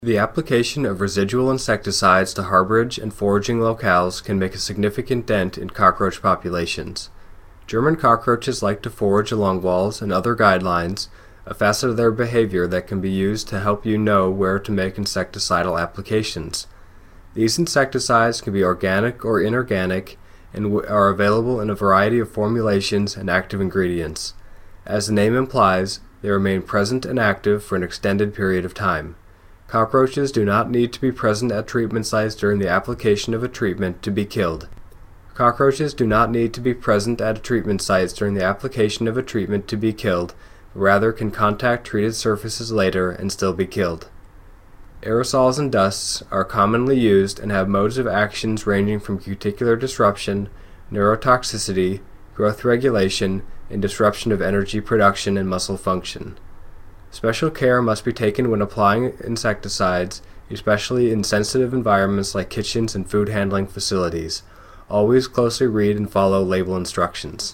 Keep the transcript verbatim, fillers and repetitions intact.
The application of residual insecticides to harborage and foraging locales can make a significant dent in cockroach populations. German cockroaches like to forage along walls and other guidelines, a facet of their behavior that can be used to help you know where to make insecticidal applications. These insecticides can be organic or inorganic and w- are available in a variety of formulations and active ingredients. As the name implies, they remain present and active for an extended period of time. Cockroaches do not need to be present at treatment sites during the application of a treatment to be killed. Cockroaches do not need to be present at treatment sites during the application of a treatment to be killed, but rather can contact treated surfaces later and still be killed. Aerosols and dusts are commonly used and have modes of actions ranging from cuticular disruption, neurotoxicity, growth regulation, and disruption of energy production and muscle function. Special care must be taken when applying insecticides, especially in sensitive environments like kitchens and food handling facilities. Always closely read and follow label instructions.